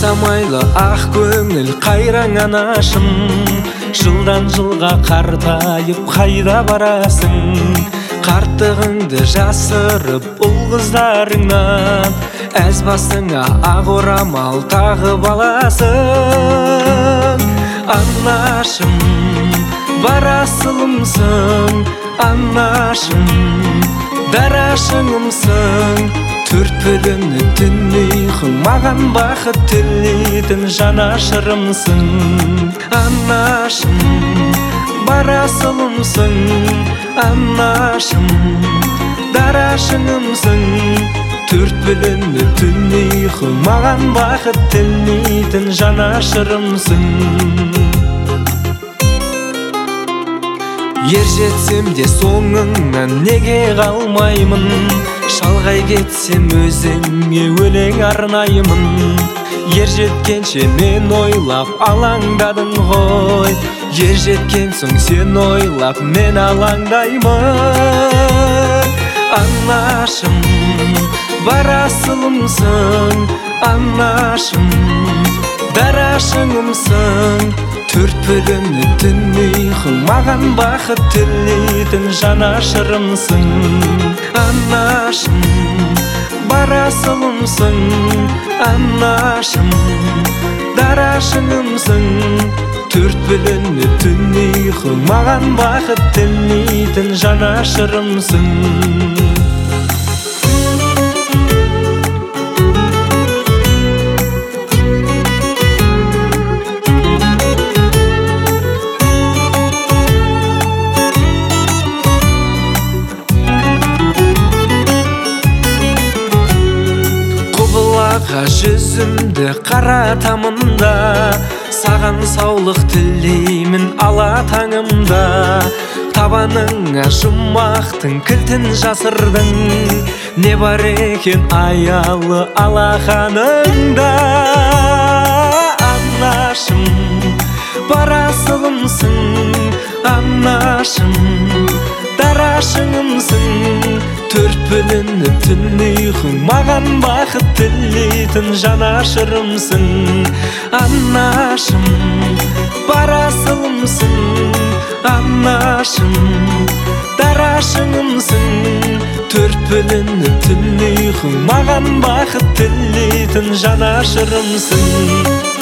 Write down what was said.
Жасамайлы ақ көңіл қайраң анашым, жылдан жылға қартайып қайда барасың? Қарттығыңды жасырып ұл қыздарыңнан, әз басыңа ақ орамал тағып аласың. Анашым, барасылымсың, анашым, дарашыңымсың. Төрт бөлімні түн ұйқың, маған бақыт тілейтін жанашырымсың. Анашым, барасылымсың, анашым, дарашыңымсың. Төрт бөлімні түн ұйқың, маған бақыт тілейтін жанашырымсың. Ер жетсем де соңыңнан неге қалмаймын, шалғай кетсем өзіңе өлең арнаймын. Ер жеткенше мен ойлап алаңдадым ғой, ер жеткен соң сен ойлап мен алаңдаймын. Анашым, барасылымсың, анашым, дарашыңымсың. Төрт бөлімні түн ұйқың, маған бақыт тілейтін жанашырымсың. Анашым, барасылымсың, анашым, дарашыңымсың. Төрт бөлімні түн ұйқың, маған бақыт тілейтін жанашырымсың. Жүзімді қаратамында, саған саулық тілеймін ала таңымда. Табаныңа жұмақтың кілтін жасырдың, не бар екен аялы алақаныңда. Анашым, барасылымсың, анашым, дарашыңымсың. Төрт бөлімні түн ұйқың, маған бақыт тілейтін жанашырымсың. Анашым, барасылымсың, анашым, дарашыңымсың. Төрт бөлімні түн ұйқың, маған бақыт тілейтін жанашырымсың.